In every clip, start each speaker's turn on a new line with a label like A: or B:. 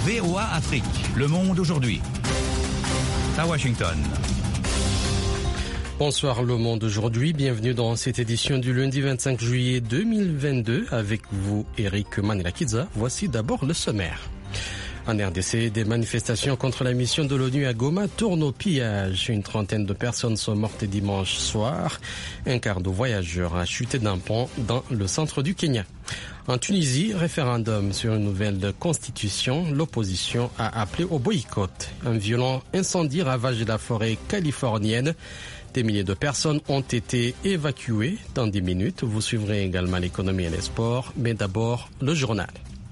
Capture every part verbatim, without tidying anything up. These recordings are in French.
A: V O A Afrique, Le Monde aujourd'hui. À Washington.
B: Bonsoir Le Monde aujourd'hui, bienvenue dans cette édition du lundi vingt-cinq juillet deux mille vingt-deux avec vous Eric Manilakidza. Voici d'abord le sommaire. En R D C, des manifestations contre la mission de l'ONU à Goma tournent au pillage. Une trentaine de personnes sont mortes dimanche soir. Un quart de voyageurs a chuté d'un pont dans le centre du Kenya. En Tunisie, référendum sur une nouvelle constitution. L'opposition a appelé au boycott. Un violent incendie ravage la forêt californienne. Des milliers de personnes ont été évacuées. Dans dix minutes, vous suivrez également l'économie et les sports. Mais d'abord, le journal.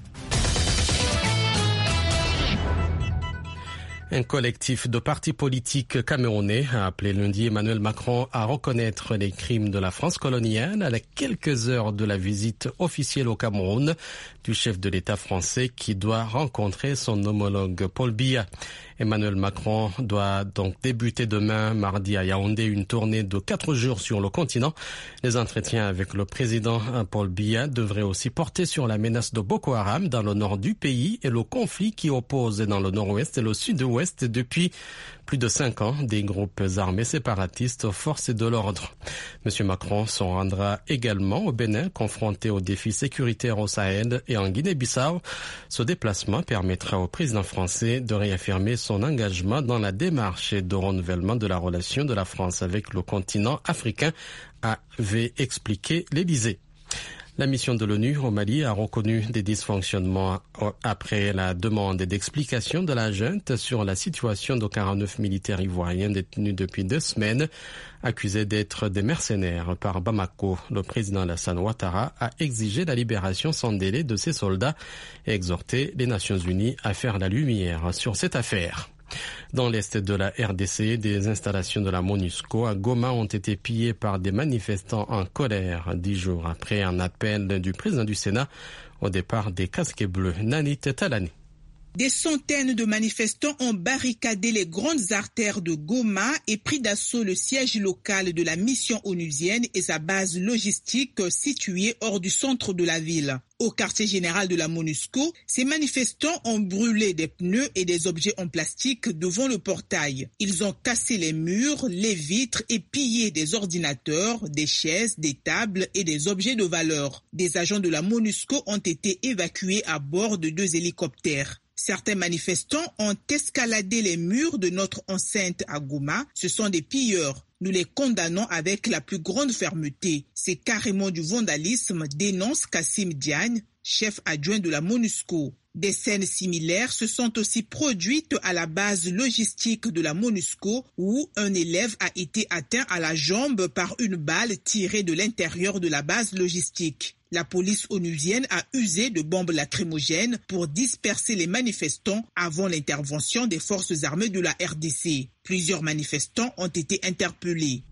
B: Un collectif de partis politiques camerounais a appelé lundi Emmanuel Macron à reconnaître les crimes de la France coloniale à quelques heures de la visite officielle au Cameroun du chef de l'État français qui doit rencontrer son homologue Paul Biya. Emmanuel Macron doit donc débuter demain, mardi à Yaoundé, une tournée de quatre jours sur le continent. Les entretiens avec le président Paul Biya devraient aussi porter sur la menace de Boko Haram dans le nord du pays et le conflit qui oppose dans le nord-ouest et le sud-ouest depuis plus de cinq ans des groupes armés séparatistes aux forces de l'ordre. Monsieur Macron se rendra également au Bénin, confronté aux défis sécuritaires au Sahel et en Guinée-Bissau. Ce déplacement permettra au président français de réaffirmer son engagement dans la démarche de renouvellement de la relation de la France avec le continent africain, avait expliqué l'Élysée. La mission de l'ONU au Mali a reconnu des dysfonctionnements après la demande d'explication de la junte sur la situation de quarante-neuf militaires ivoiriens détenus depuis deux semaines, accusés d'être des mercenaires par Bamako. Le président Alassane Ouattara a exigé la libération sans délai de ces soldats et exhorté les Nations Unies à faire la lumière sur cette affaire. Dans l'est de la R D C, des installations de la MONUSCO à Goma ont été pillées par des manifestants en colère, dix jours après un appel du président du Sénat au départ des casques bleus. Nanit Talani.
C: Des centaines de manifestants ont barricadé les grandes artères de Goma et pris d'assaut le siège local de la mission onusienne et sa base logistique située hors du centre de la ville. Au quartier général de la MONUSCO, ces manifestants ont brûlé des pneus et des objets en plastique devant le portail. Ils ont cassé les murs, les vitres et pillé des ordinateurs, des chaises, des tables et des objets de valeur. Des agents de la MONUSCO ont été évacués à bord de deux hélicoptères. Certains manifestants ont escaladé les murs de notre enceinte à Goma. Ce sont des pilleurs. Nous les condamnons avec la plus grande fermeté. C'est carrément du vandalisme, dénonce Kassim Diagne, chef adjoint de la MONUSCO. Des scènes similaires se sont aussi produites à la base logistique de la MONUSCO où un élève a été atteint à la jambe par une balle tirée de l'intérieur de la base logistique. La police onusienne a usé de bombes lacrymogènes pour disperser les manifestants avant l'intervention des forces armées de la R D C. Plusieurs manifestants ont été interpellés.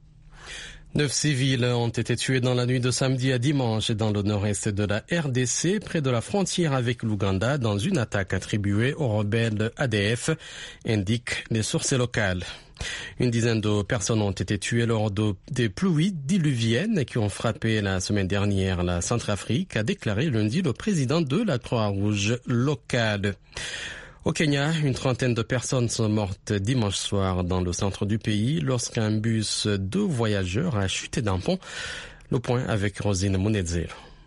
B: Neuf civils ont été tués dans la nuit de samedi à dimanche dans le nord-est de la R D C, près de la frontière avec l'Ouganda, dans une attaque attribuée aux rebelles A D F, indiquent les sources locales. Une dizaine de personnes ont été tuées lors de, des pluies diluviennes qui ont frappé la semaine dernière la Centrafrique, a déclaré lundi le président de la Croix-Rouge locale. Au Kenya, une trentaine de personnes sont mortes dimanche soir dans le centre du pays lorsqu'un bus de voyageurs a chuté d'un pont. Le point avec Rosine Mounedzero.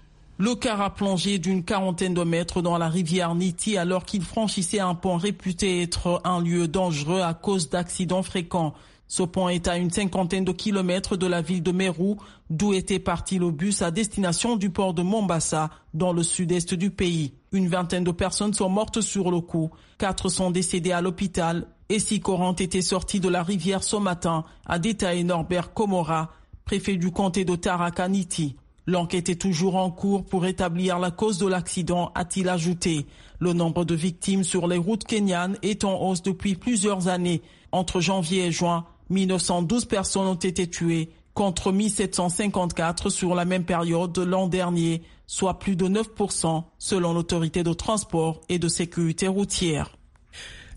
D: Le car a plongé d'une quarantaine de mètres dans la rivière Niti alors qu'il franchissait un pont réputé être un lieu dangereux à cause d'accidents fréquents. Ce pont est à une cinquantaine de kilomètres de la ville de Meru, d'où était parti le bus à destination du port de Mombasa, dans le sud-est du pays. Une vingtaine de personnes sont mortes sur le coup. Quatre sont décédées à l'hôpital et six corps ont été sortis de la rivière ce matin, a détaillé Norbert Komora, préfet du comté de Tharaka-Nithi. L'enquête est toujours en cours pour établir la cause de l'accident, a-t-il ajouté. Le nombre de victimes sur les routes kenyanes est en hausse depuis plusieurs années. Entre janvier et juin, mille neuf cent douze personnes ont été tuées, contre mille sept cent cinquante-quatre sur la même période de l'an dernier, soit plus de neuf pour cent selon l'autorité de transport et de sécurité routière.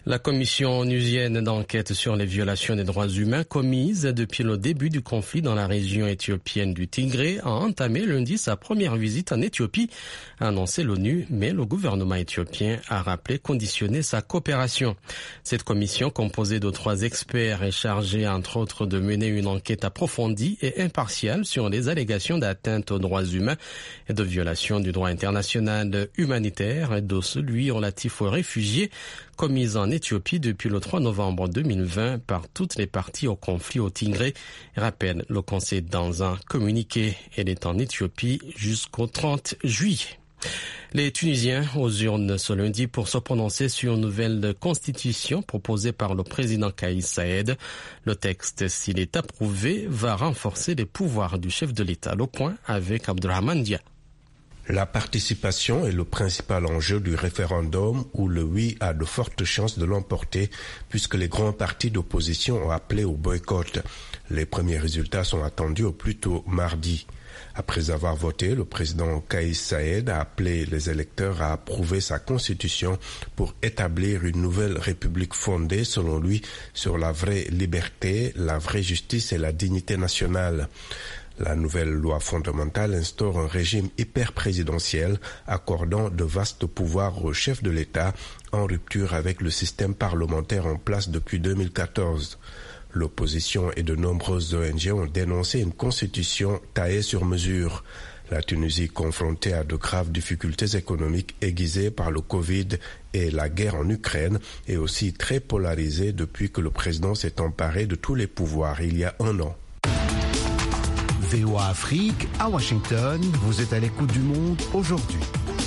B: La commission onusienne d'enquête sur les violations des droits humains commises depuis le début du conflit dans la région éthiopienne du Tigré a entamé lundi sa première visite en Éthiopie, a annoncé l'ONU, mais le gouvernement éthiopien a rappelé conditionner sa coopération. Cette commission, composée de trois experts, est chargée entre autres de mener une enquête approfondie et impartiale sur les allégations d'atteinte aux droits humains et de violation du droit international humanitaire et de celui relatif aux réfugiés commise en Éthiopie depuis le trois novembre deux mille vingt par toutes les parties au conflit au Tigré, rappelle le Conseil dans un communiqué. Elle est en Éthiopie jusqu'au trente juillet. Les Tunisiens aux urnes ce lundi pour se prononcer sur une nouvelle constitution proposée par le président Kais Saied. Le texte, s'il est approuvé, va renforcer les pouvoirs du chef de l'État. Le point avec Abdurrahman Dia.
E: La participation est le principal enjeu du référendum où le oui a de fortes chances de l'emporter puisque les grands partis d'opposition ont appelé au boycott. Les premiers résultats sont attendus au plus tôt mardi. Après avoir voté, le président Kais Saied a appelé les électeurs à approuver sa constitution pour établir une nouvelle république fondée, selon lui, sur la vraie liberté, la vraie justice et la dignité nationale. La nouvelle loi fondamentale instaure un régime hyper-présidentiel accordant de vastes pouvoirs au chef de l'État en rupture avec le système parlementaire en place depuis deux mille quatorze. L'opposition et de nombreuses O N G ont dénoncé une constitution taillée sur mesure. La Tunisie, confrontée à de graves difficultés économiques aiguisées par le Covid et la guerre en Ukraine, est aussi très polarisée depuis que le président s'est emparé de tous les pouvoirs il y a un an.
F: V O A Afrique, à Washington, vous êtes à l'écoute du monde aujourd'hui.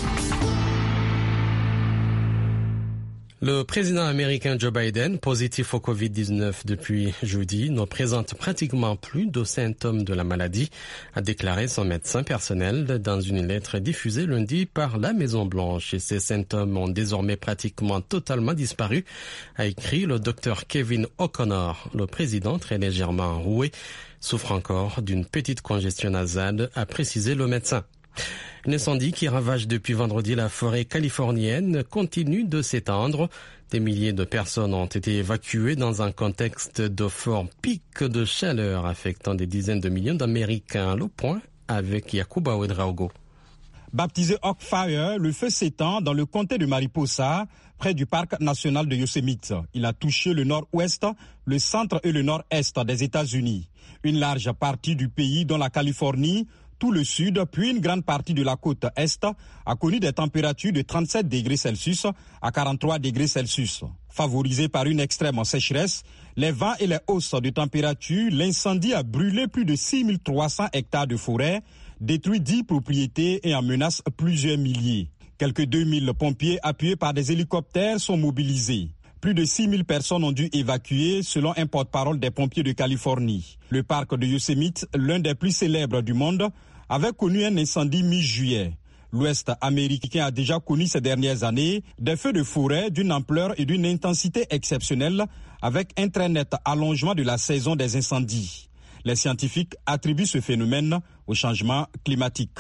B: Le président américain Joe Biden, positif au covid dix-neuf depuis jeudi, ne présente pratiquement plus de symptômes de la maladie, a déclaré son médecin personnel dans une lettre diffusée lundi par la Maison-Blanche. Et ces symptômes ont désormais pratiquement totalement disparu, a écrit le docteur Kevin O'Connor. Le président, très légèrement enroué, souffre encore d'une petite congestion nasale, a précisé le médecin. Un incendie qui ravage depuis vendredi la forêt californienne continue de s'étendre. Des milliers de personnes ont été évacuées dans un contexte de fort pic de chaleur affectant des dizaines de millions d'Américains. Le point avec Yacouba Ouedraogo.
G: Baptisé Hawkfire, le feu s'étend dans le comté de Mariposa, près du parc national de Yosemite. Il a touché le nord-ouest, le centre et le nord-est des États-Unis. Une large partie du pays, dont la Californie, tout le sud, puis une grande partie de la côte est, a connu des températures de trente-sept degrés Celsius à quarante-trois degrés Celsius. Favorisé par une extrême sécheresse, les vents et les hausses de température, l'incendie a brûlé plus de six mille trois cents hectares de forêt, détruit dix propriétés et en menace plusieurs milliers. Quelques deux mille pompiers appuyés par des hélicoptères sont mobilisés. Plus de six mille personnes ont dû évacuer, selon un porte-parole des pompiers de Californie. Le parc de Yosemite, l'un des plus célèbres du monde, avait connu un incendie mi-juillet. L'Ouest américain a déjà connu ces dernières années des feux de forêt d'une ampleur et d'une intensité exceptionnelles, avec un très net allongement de la saison des incendies. Les scientifiques attribuent ce phénomène au changement climatique.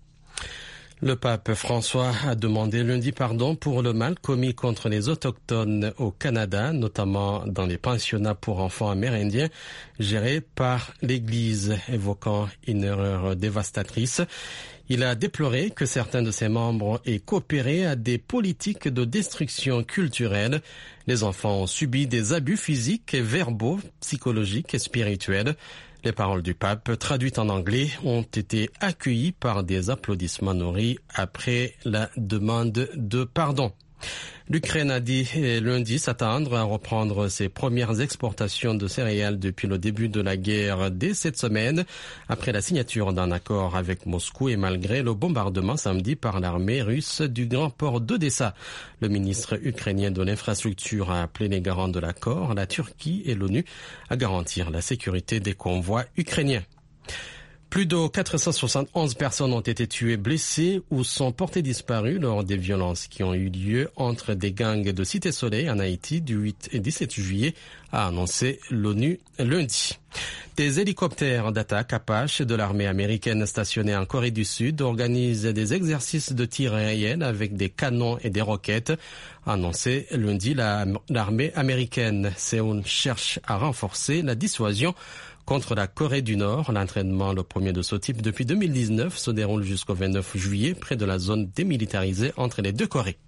B: Le pape François a demandé lundi pardon pour le mal commis contre les autochtones au Canada, notamment dans les pensionnats pour enfants amérindiens gérés par l'Église, évoquant une erreur dévastatrice. Il a déploré que certains de ses membres aient coopéré à des politiques de destruction culturelle. Les enfants ont subi des abus physiques et verbaux, psychologiques et spirituels. Les paroles du pape, traduites en anglais, ont été accueillies par des applaudissements nourris après la demande de pardon. L'Ukraine a dit lundi s'attendre à reprendre ses premières exportations de céréales depuis le début de la guerre dès cette semaine, après la signature d'un accord avec Moscou et malgré le bombardement samedi par l'armée russe du grand port d'Odessa. Le ministre ukrainien de l'infrastructure a appelé les garants de l'accord, la Turquie et l'ONU, à garantir la sécurité des convois ukrainiens. Plus de quatre cent soixante et onze personnes ont été tuées, blessées ou sont portées disparues lors des violences qui ont eu lieu entre des gangs de Cité Soleil en Haïti du huit et dix-sept juillet, a annoncé l'ONU lundi. Des hélicoptères d'attaque Apache de l'armée américaine stationnés en Corée du Sud organisent des exercices de tir aérien avec des canons et des roquettes, a annoncé lundi la, l'armée américaine. Séoul cherche à renforcer la dissuasion contre la Corée du Nord. L'entraînement, le premier de ce type depuis deux mille dix-neuf, se déroule jusqu'au vingt-neuf juillet près de la zone démilitarisée entre les deux Corées.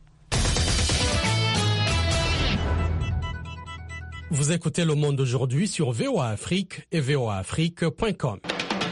B: Vous écoutez Le Monde aujourd'hui sur V O A Afrique et V O A Afrique point com.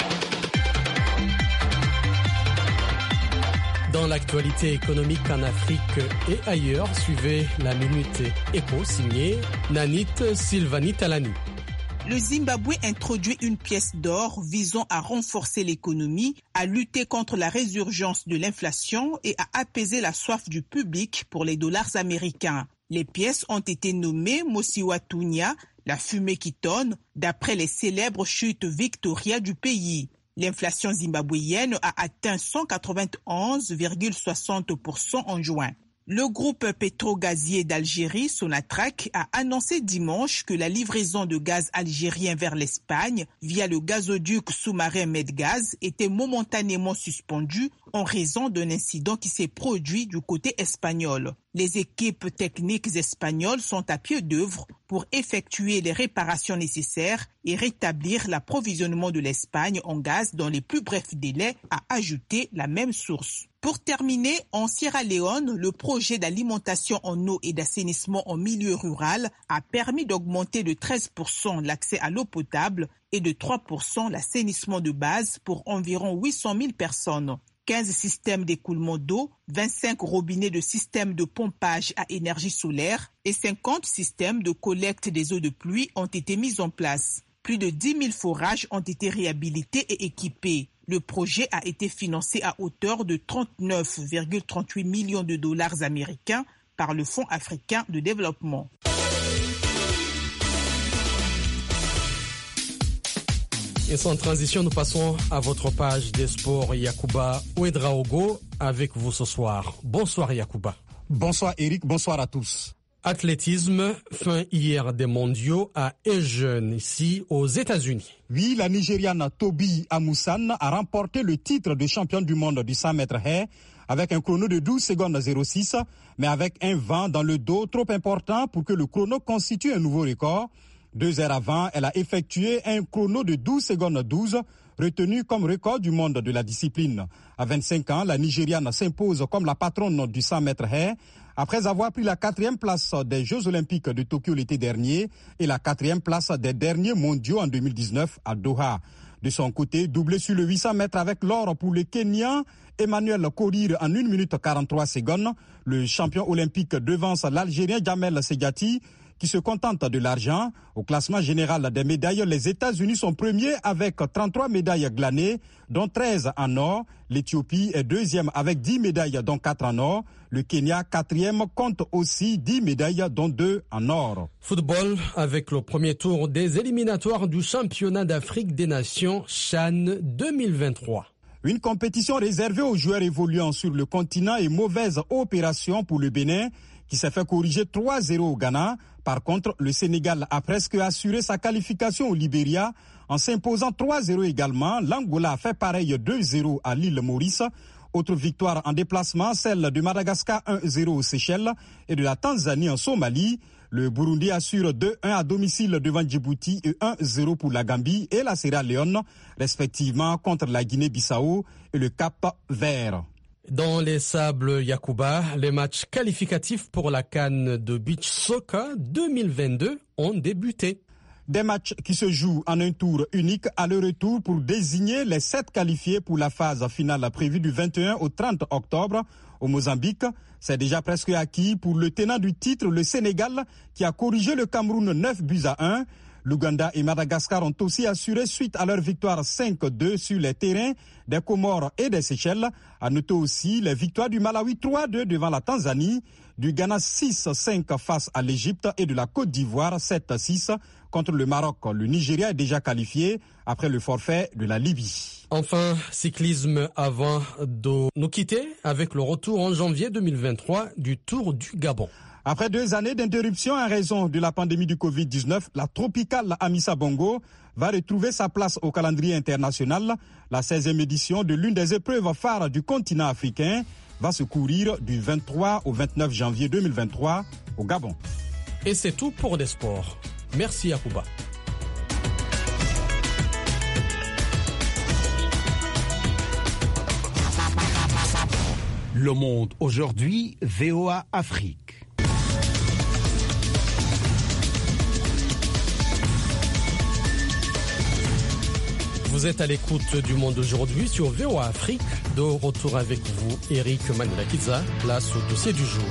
B: Dans l'actualité économique en Afrique et ailleurs, suivez la Minute Éco signée Nanit Sylvanie Talani.
C: Le Zimbabwe introduit une pièce d'or visant à renforcer l'économie, à lutter contre la résurgence de l'inflation et à apaiser la soif du public pour les dollars américains. Les pièces ont été nommées Mosiwatunya, la fumée qui tonne, d'après les célèbres chutes Victoria du pays. L'inflation zimbabwéenne a atteint cent quatre-vingt-onze virgule soixante pour cent en juin. Le groupe pétro-gazier d'Algérie, Sonatrach, a annoncé dimanche que la livraison de gaz algérien vers l'Espagne via le gazoduc sous-marin Medgaz était momentanément suspendue en raison d'un incident qui s'est produit du côté espagnol. Les équipes techniques espagnoles sont à pied d'œuvre pour effectuer les réparations nécessaires et rétablir l'approvisionnement de l'Espagne en gaz dans les plus brefs délais, a ajouté la même source. Pour terminer, en Sierra Leone, le projet d'alimentation en eau et d'assainissement en milieu rural a permis d'augmenter de treize pour cent l'accès à l'eau potable et de trois pour cent l'assainissement de base pour environ huit cent mille personnes. quinze systèmes d'écoulement d'eau, vingt-cinq robinets de systèmes de pompage à énergie solaire et cinquante systèmes de collecte des eaux de pluie ont été mis en place. Plus de dix mille forages ont été réhabilités et équipés. Le projet a été financé à hauteur de trente-neuf virgule trente-huit millions de dollars américains par le Fonds africain de développement.
B: Et sans transition, nous passons à votre page des sports. Yacouba Ouedraogo avec vous ce soir. Bonsoir Yacouba.
G: Bonsoir Eric, bonsoir à tous.
B: Athlétisme, fin hier des mondiaux à Eugene, ici aux États-Unis.
G: Oui, la Nigériane Tobi Amusan a remporté le titre de championne du monde du cent mètres haies avec un chrono de douze secondes zéro six, mais avec un vent dans le dos trop important pour que le chrono constitue un nouveau record. Deux heures avant, elle a effectué un chrono de douze secondes douze, retenu comme record du monde de la discipline. À vingt-cinq ans, la Nigériane s'impose comme la patronne du cent mètres haies, après avoir pris la quatrième place des Jeux Olympiques de Tokyo l'été dernier et la quatrième place des derniers mondiaux en deux mille dix-neuf à Doha. De son côté, doublé sur le huit cents mètres avec l'or pour le Kenyan, Emmanuel Korir en une minute quarante-trois secondes. Le champion olympique devance l'Algérien Jamel Segati, qui se contente de l'argent. Au classement général des médailles, les États-Unis sont premiers avec trente-trois médailles glanées, dont treize en or. L'Éthiopie est deuxième avec dix médailles, dont quatre en or. Le Kenya, quatrième, compte aussi dix médailles, dont deux en or.
B: Football avec le premier tour des éliminatoires du championnat d'Afrique des Nations CHAN deux mille vingt-trois.
G: Une compétition réservée aux joueurs évoluant sur le continent et mauvaise opération pour le Bénin, qui s'est fait corriger trois zéro au Ghana. Par contre, le Sénégal a presque assuré sa qualification au Libéria en s'imposant trois zéro également. L'Angola a fait pareil deux zéro à l'île Maurice. Autre victoire en déplacement, celle de Madagascar un zéro aux Seychelles et de la Tanzanie en Somalie. Le Burundi assure deux un à domicile devant Djibouti et un zéro pour la Gambie et la Sierra Leone, respectivement contre la Guinée-Bissau et le Cap-Vert.
B: Dans les sables Yacouba, les matchs qualificatifs pour la CAN de Beach Soccer deux mille vingt-deux ont débuté.
G: Des matchs qui se jouent en un tour unique à le retour pour désigner les sept qualifiés pour la phase finale prévue du vingt et un au trente octobre au Mozambique. C'est déjà presque acquis pour le tenant du titre, le Sénégal, qui a corrigé le Cameroun neuf buts à un. L'Ouganda et Madagascar ont aussi assuré suite à leur victoire cinq deux sur les terrains des Comores et des Seychelles. À noter aussi les victoires du Malawi trois deux devant la Tanzanie, du Ghana six cinq face à l'Égypte et de la Côte d'Ivoire sept six contre le Maroc. Le Nigeria est déjà qualifié après le forfait de la Libye.
B: Enfin, cyclisme avant de nous quitter avec le retour en janvier deux mille vingt-trois du Tour du Gabon.
G: Après deux années d'interruption en raison de la pandémie du covid dix-neuf, la tropicale Amissa Bongo va retrouver sa place au calendrier international. La seizième édition de l'une des épreuves phares du continent africain va se courir du vingt-trois au vingt-neuf janvier deux mille vingt-trois au Gabon.
B: Et c'est tout pour les sports. Merci Yacouba.
F: Le Monde aujourd'hui, V O A Afrique.
B: Vous êtes à l'écoute du Monde aujourd'hui sur V O A Afrique. De retour avec vous, Eric Manulakiza, place au dossier du jour.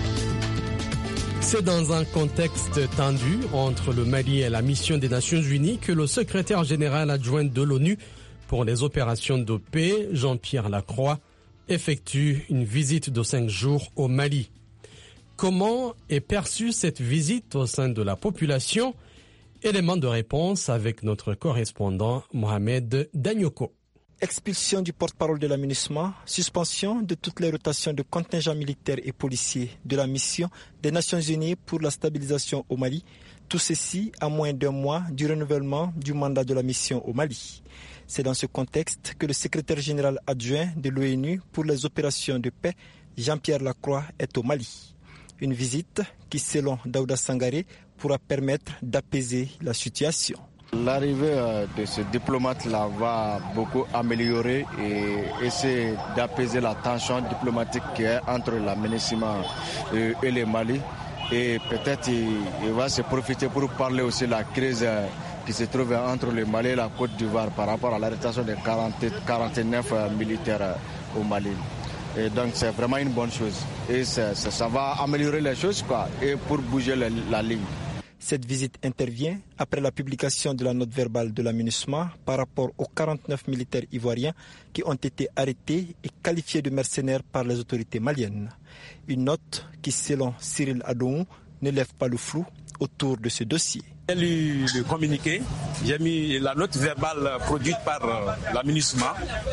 B: C'est dans un contexte tendu entre le Mali et la mission des Nations Unies que le secrétaire général adjoint de l'ONU pour les opérations de paix, Jean-Pierre Lacroix, effectue une visite de cinq jours au Mali. Comment est perçue cette visite au sein de la population ? Élément de réponse avec notre correspondant Mohamed Danyoko.
H: Expulsion du porte-parole de la MINUSMA, suspension de toutes les rotations de contingents militaires et policiers de la mission des Nations Unies pour la stabilisation au Mali, tout ceci à moins d'un mois du renouvellement du mandat de la mission au Mali. C'est dans ce contexte que le secrétaire général adjoint de l'ONU pour les opérations de paix, Jean-Pierre Lacroix, est au Mali. Une visite qui, selon Daouda Sangaré, pourra permettre d'apaiser la situation.
I: L'arrivée de ce diplomate-là va beaucoup améliorer et essayer d'apaiser la tension diplomatique qui est entre la MINUSMA et le Mali. Et peut-être il va se profiter pour parler aussi de la crise qui se trouve entre le Mali et la Côte d'Ivoire par rapport à l'arrestation de quarante-neuf militaires au Mali. Et donc c'est vraiment une bonne chose. Et ça, ça, ça va améliorer les choses quoi, et pour bouger la, la ligne.
H: Cette visite intervient après la publication de la note verbale de la MINUSMA par rapport aux quarante-neuf militaires ivoiriens qui ont été arrêtés et qualifiés de mercenaires par les autorités maliennes. Une note qui, selon Cyril Adou, ne lève pas le flou autour de ce dossier.
J: J'ai lu le communiqué, j'ai mis la note verbale produite par la MINUSMA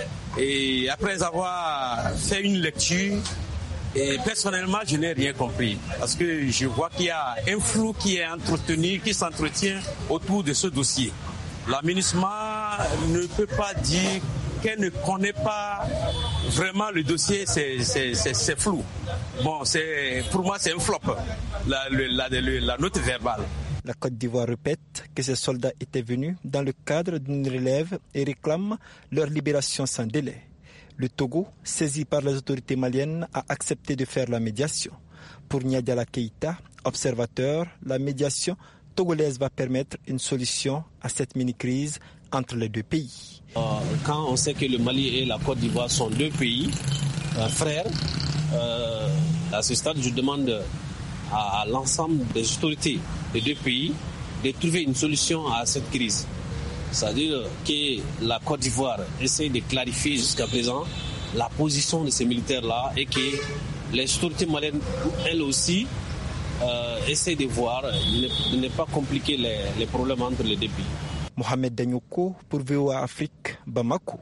J: et après avoir fait une lecture, et personnellement, je n'ai rien compris parce que je vois qu'il y a un flou qui est entretenu, qui s'entretient autour de ce dossier. La MINUSMA ne peut pas dire qu'elle ne connaît pas vraiment le dossier, c'est, c'est, c'est, c'est flou. Bon, c'est, pour moi, c'est un flop, la, la, la, la note verbale.
H: La Côte d'Ivoire répète que ces soldats étaient venus dans le cadre d'une relève et réclament leur libération sans délai. Le Togo, saisi par les autorités maliennes, a accepté de faire la médiation. Pour Nyadiala Keïta, observateur, la médiation togolaise va permettre une solution à cette mini-crise entre les deux pays.
K: Euh, quand on sait que le Mali et la Côte d'Ivoire sont deux pays euh, frères, euh, à ce stade, je demande à, à l'ensemble des autorités des deux pays de trouver une solution à cette crise. C'est-à-dire que la Côte d'Ivoire essaie de clarifier jusqu'à présent la position de ces militaires-là et que les autorités maliennes, elles aussi, euh, essaient de voir, de ne pas compliquer les, les problèmes entre les deux pays.
H: Mohamed Danyoko pour V O A Afrique, Bamako.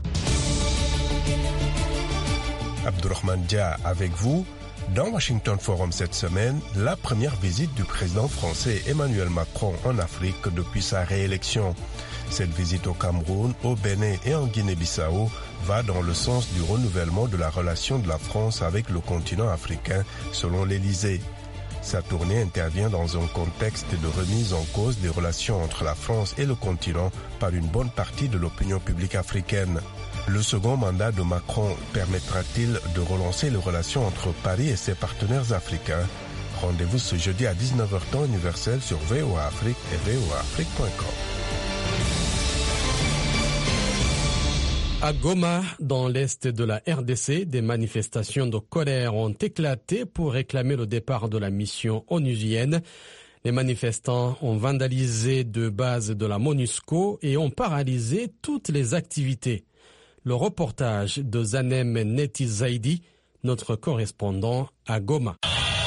E: Abdourahmane Dia avec vous. Dans Washington Forum cette semaine, la première visite du président français Emmanuel Macron en Afrique depuis sa réélection. Cette visite au Cameroun, au Bénin et en Guinée-Bissau va dans le sens du renouvellement de la relation de la France avec le continent africain, selon l'Élysée. Sa tournée intervient dans un contexte de remise en cause des relations entre la France et le continent par une bonne partie de l'opinion publique africaine. Le second mandat de Macron permettra-t-il de relancer les relations entre Paris et ses partenaires africains? Rendez-vous ce jeudi à dix-neuf heures temps universel sur V O A Afrique et V O A Afrique point com.
B: À Goma, dans l'est de la R D C, des manifestations de colère ont éclaté pour réclamer le départ de la mission onusienne. Les manifestants ont vandalisé deux bases de la MONUSCO et ont paralysé toutes les activités. Le reportage de Zanem Netizaidi, notre correspondant à Goma.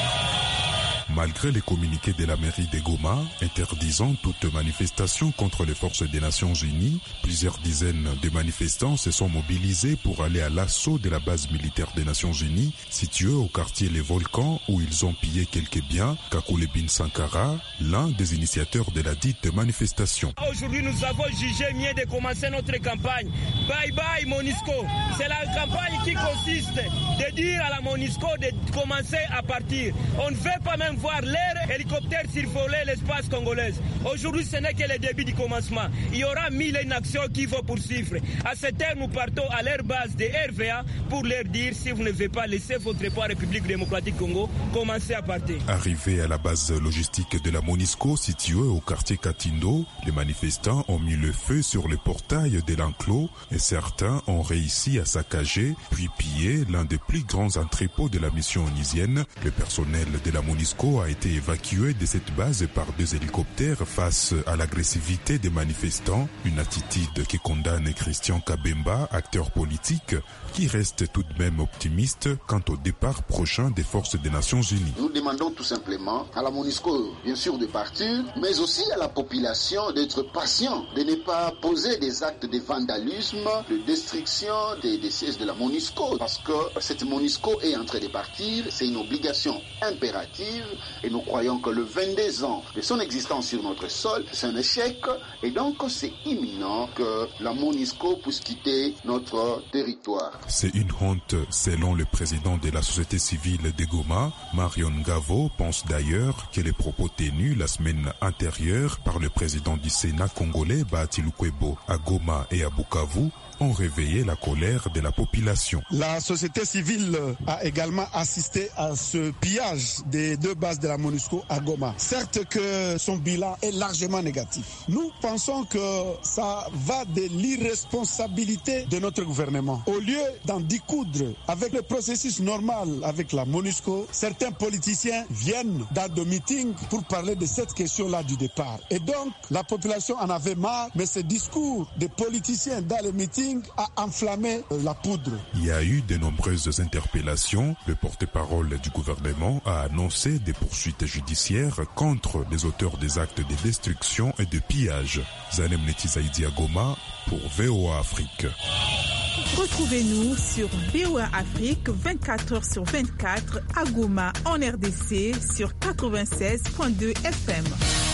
L: Malgré les communiqués de la mairie de Goma interdisant toute manifestation contre les forces des Nations Unies, plusieurs dizaines de manifestants se sont mobilisés pour aller à l'assaut de la base militaire des Nations Unies située au quartier Les Volcans où ils ont pillé quelques biens. Kakule Bin Sankara, l'un des initiateurs de la dite manifestation.
M: Aujourd'hui, nous avons jugé mieux de commencer notre campagne. Bye bye MONUSCO. C'est la campagne qui consiste de dire à la MONUSCO de commencer à partir. On ne veut pas même voir l'air hélicoptère survoler l'espace congolais. Aujourd'hui, ce n'est que le début du commencement. Il y aura mille et une actions qui vont poursuivre. À cette heure, nous partons à leur base de R V A pour leur dire si vous ne voulez pas laisser votre poids République démocratique Congo, commencez à partir.
L: Arrivés à la base logistique de la MONUSCO située au quartier Katindo, les manifestants ont mis le feu sur le portail de l'enclos et certains ont réussi à saccager puis piller l'un des plus grands entrepôts de la mission onusienne. Le personnel de la MONUSCO a été évacué de cette base par deux hélicoptères face à l'agressivité des manifestants, une attitude qui condamne Christian Kabemba, acteur politique, qui reste tout de même optimiste quant au départ prochain des forces des Nations Unies.
N: Nous demandons tout simplement à la MONUSCO, bien sûr, de partir, mais aussi à la population d'être patient, de ne pas poser des actes de vandalisme, de destruction des, des sièges de la MONUSCO, parce que cette MONUSCO est en train de partir, c'est une obligation impérative, et nous croyons que le vingt-deux ans de son existence sur notre sol, c'est un échec, et donc c'est imminent que la MONUSCO puisse quitter notre territoire.
L: C'est une honte, selon le président de la société civile de Goma. Marion Gavo pense d'ailleurs que les propos tenus la semaine antérieure par le président du Sénat congolais Bahati Lukwebo à Goma et à Bukavu ont réveillé la colère de la population.
O: La société civile a également assisté à ce pillage des deux bases de la MONUSCO à Goma. Certes que son bilan est largement négatif. Nous pensons que ça va de l'irresponsabilité de notre gouvernement. Au lieu d'en découdre avec le processus normal avec la MONUSCO, certains politiciens viennent dans des meetings pour parler de cette question-là du départ. Et donc, la population en avait marre, mais ce discours des politiciens dans les meetings a enflammé la poudre.
L: Il y a eu de nombreuses interpellations. Le porte-parole du gouvernement a annoncé des poursuites judiciaires contre les auteurs des actes de destruction et de pillage. Zanem Netizaidi à Goma pour V O A Afrique.
C: Retrouvez-nous sur V O A Afrique vingt-quatre heures sur vingt-quatre à Goma en R D C sur quatre-vingt-seize virgule deux F M.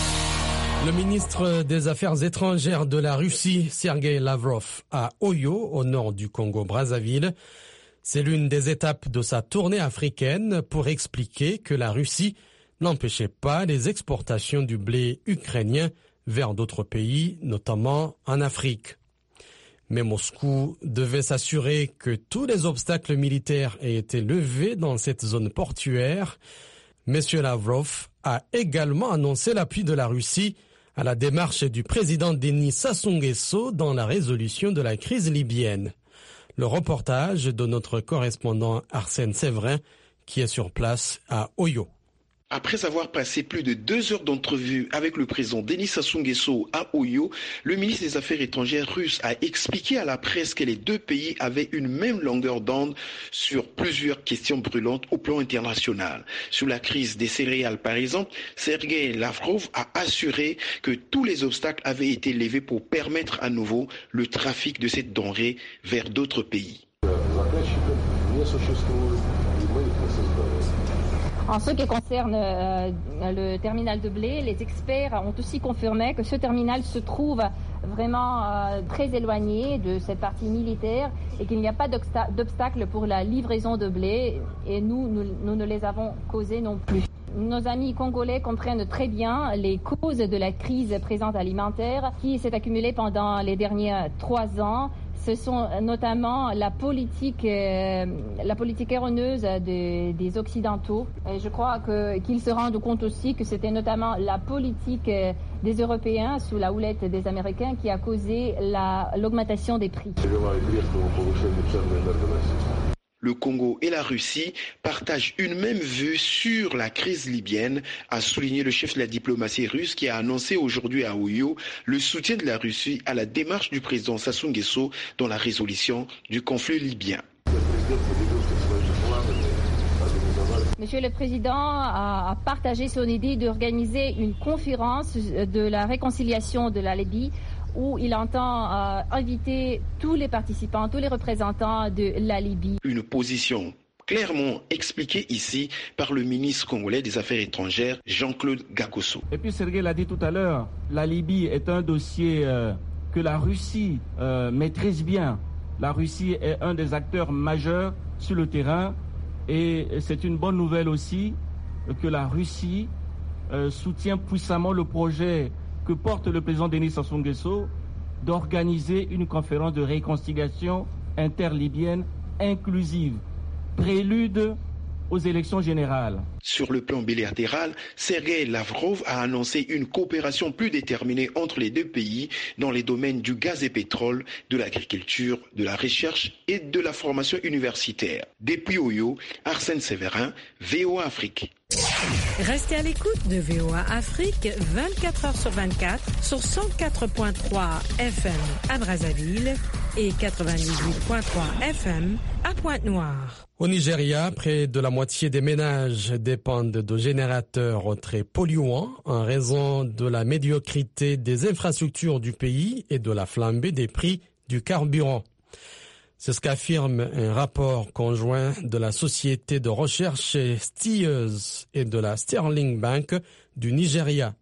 B: Le ministre des Affaires étrangères de la Russie, Sergei Lavrov, à Oyo, au nord du Congo-Brazzaville. C'est l'une des étapes de sa tournée africaine pour expliquer que la Russie n'empêchait pas les exportations du blé ukrainien vers d'autres pays, notamment en Afrique. Mais Moscou devait s'assurer que tous les obstacles militaires aient été levés dans cette zone portuaire. Monsieur Lavrov a également annoncé l'appui de la Russie à la démarche du président Denis Sassou Nguesso dans la résolution de la crise libyenne. Le reportage de notre correspondant Arsène Séverin qui est sur place à Oyo.
P: Après avoir passé plus de deux heures d'entrevue avec le président Denis Sassou Nguesso à Oyo, le ministre des Affaires étrangères russe a expliqué à la presse que les deux pays avaient une même longueur d'onde sur plusieurs questions brûlantes au plan international. Sur la crise des céréales, par exemple, Sergei Lavrov a assuré que tous les obstacles avaient été levés pour permettre à nouveau le trafic de cette denrée vers d'autres pays.
Q: En ce qui concerne euh, le terminal de blé, les experts ont aussi confirmé que ce terminal se trouve vraiment euh, très éloigné de cette partie militaire et qu'il n'y a pas d'obstacle pour la livraison de blé et nous, nous, nous ne les avons causés non plus. Nos amis congolais comprennent très bien les causes de la crise présente alimentaire qui s'est accumulée pendant les derniers trois ans. Ce sont notamment la politique, euh, la politique erroneuse de, des Occidentaux. Et je crois que, qu'ils se rendent compte aussi que c'était notamment la politique des Européens sous la houlette des Américains qui a causé la, l'augmentation des prix.
P: Le Congo et la Russie partagent une même vue sur la crise libyenne, a souligné le chef de la diplomatie russe qui a annoncé aujourd'hui à Oyo le soutien de la Russie à la démarche du président Sassou Nguesso dans la résolution du conflit libyen.
Q: Monsieur le Président a partagé son idée d'organiser une conférence de la réconciliation de la Libye où il entend euh, inviter tous les participants, tous les représentants de la Libye.
P: Une position clairement expliquée ici par le ministre congolais des Affaires étrangères, Jean-Claude Gagosso.
R: Et puis Sergueï l'a dit tout à l'heure, la Libye est un dossier euh, que la Russie euh, maîtrise bien. La Russie est un des acteurs majeurs sur le terrain. Et c'est une bonne nouvelle aussi que la Russie euh, soutient puissamment le projet que porte le président Denis Sassou Nguesso d'organiser une conférence de réconciliation interlibyenne inclusive, prélude aux élections générales.
P: Sur le plan bilatéral, Sergueï Lavrov a annoncé une coopération plus déterminée entre les deux pays dans les domaines du gaz et pétrole, de l'agriculture, de la recherche et de la formation universitaire. Depuis Oyo, Arsène Séverin, V O A Afrique.
S: Restez à l'écoute de V O A Afrique vingt-quatre heures sur vingt-quatre sur cent quatre virgule trois F M à Brazzaville et quatre-vingt-dix-huit virgule trois F M à Pointe-Noire.
B: Au Nigeria, près de la moitié des ménages dépendent de générateurs très polluants en raison de la médiocrité des infrastructures du pays et de la flambée des prix du carburant. C'est ce qu'affirme un rapport conjoint de la société de recherche Stiers et de la Sterling Bank du Nigeria.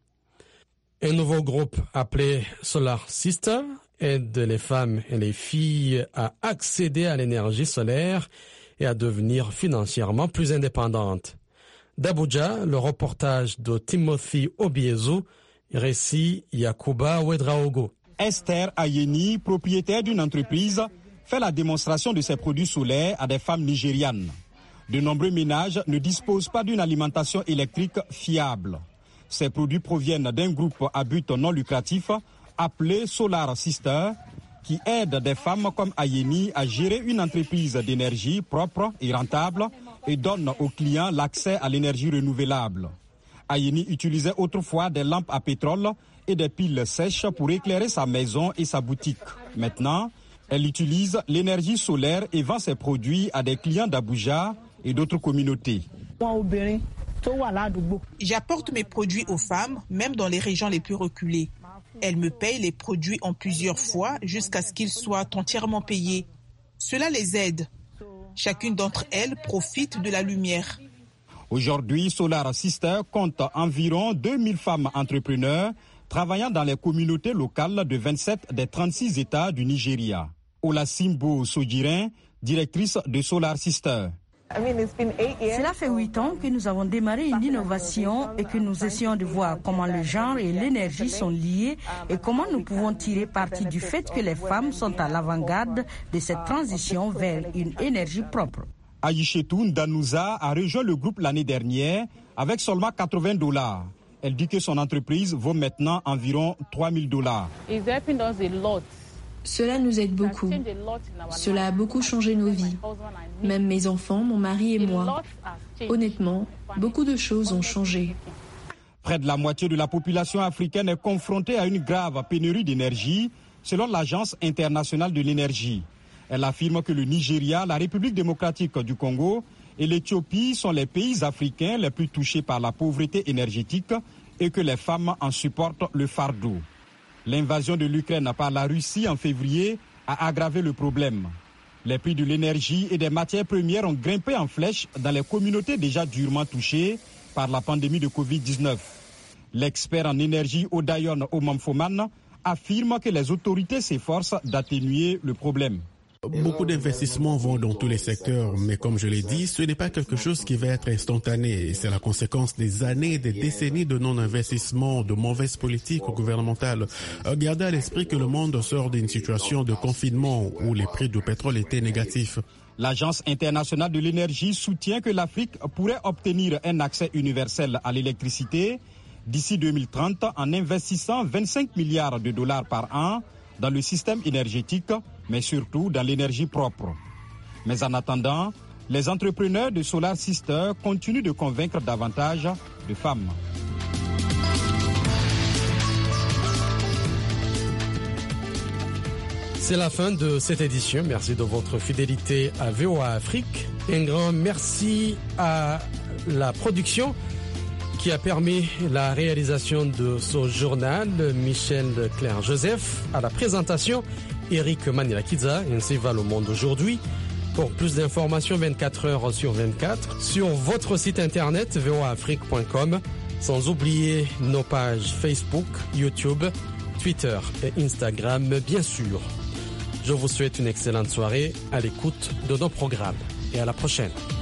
B: Un nouveau groupe appelé Solar Sister aide les femmes et les filles à accéder à l'énergie solaire et à devenir financièrement plus indépendantes. D'Abuja, le reportage de Timothy Obiezu, récit Yakuba Wedraogo.
G: Esther Ayeni, propriétaire d'une entreprise, fait la démonstration de ses produits solaires à des femmes nigérianes. De nombreux ménages ne disposent pas d'une alimentation électrique fiable. Ces produits proviennent d'un groupe à but non lucratif appelé Solar Sister, qui aide des femmes comme Ayeni à gérer une entreprise d'énergie propre et rentable et donne aux clients l'accès à l'énergie renouvelable. Ayeni utilisait autrefois des lampes à pétrole et des piles sèches pour éclairer sa maison et sa boutique. Maintenant, elle utilise l'énergie solaire et vend ses produits à des clients d'Abuja et d'autres communautés.
C: J'apporte mes produits aux femmes, même dans les régions les plus reculées. Elles me payent les produits en plusieurs fois jusqu'à ce qu'ils soient entièrement payés. Cela les aide. Chacune d'entre elles profite de la lumière.
G: Aujourd'hui, Solar Sister compte environ deux mille femmes entrepreneurs travaillant dans les communautés locales de vingt-sept des trente-six États du Nigeria. Olasimbo Sojirin, directrice de Solar Sister.
T: Cela fait huit ans que nous avons démarré une innovation et que nous essayons de voir comment le genre et l'énergie sont liés et comment nous pouvons tirer parti du fait que les femmes sont à l'avant-garde de cette transition vers une énergie propre.
G: Aïchetou Ndanouza a rejoint le groupe l'année dernière avec seulement quatre-vingts dollars. Elle dit que son entreprise vaut maintenant environ trois mille dollars.
U: Cela nous aide beaucoup. Cela a beaucoup changé nos vies. Même mes enfants, mon mari et moi. Honnêtement, beaucoup de choses ont changé.
G: Près de la moitié de la population africaine est confrontée à une grave pénurie d'énergie, selon l'Agence internationale de l'énergie. Elle affirme que le Nigeria, la République démocratique du Congo et l'Éthiopie sont les pays africains les plus touchés par la pauvreté énergétique et que les femmes en supportent le fardeau. L'invasion de l'Ukraine par la Russie en février a aggravé le problème. Les prix de l'énergie et des matières premières ont grimpé en flèche dans les communautés déjà durement touchées par la pandémie de covid dix-neuf. L'expert en énergie Odayon Omamfoman affirme que les autorités s'efforcent d'atténuer le problème.
V: Beaucoup d'investissements vont dans tous les secteurs, mais comme je l'ai dit, ce n'est pas quelque chose qui va être instantané. C'est la conséquence des années, des décennies de non-investissement, de mauvaises politiques gouvernementales. Gardez à l'esprit que le monde sort d'une situation de confinement où les prix du pétrole étaient négatifs.
G: L'Agence internationale de l'énergie soutient que l'Afrique pourrait obtenir un accès universel à l'électricité d'ici deux mille trente en investissant vingt-cinq milliards de dollars par an dans le système énergétique, mais surtout dans l'énergie propre. Mais en attendant, Les entrepreneurs de Solar Sister continuent de convaincre davantage de femmes.
B: C'est la fin de cette édition. Merci de votre fidélité à V O A Afrique. Un grand merci à la production qui a permis la réalisation de ce journal, Michel Claire-Joseph. À la présentation, Eric Manilakidza, ainsi va le monde aujourd'hui. Pour plus d'informations vingt-quatre heures sur vingt-quatre, sur votre site internet v o a afrique point com, sans oublier nos pages Facebook, YouTube, Twitter et Instagram, bien sûr. Je vous souhaite une excellente soirée à l'écoute de nos programmes et à la prochaine.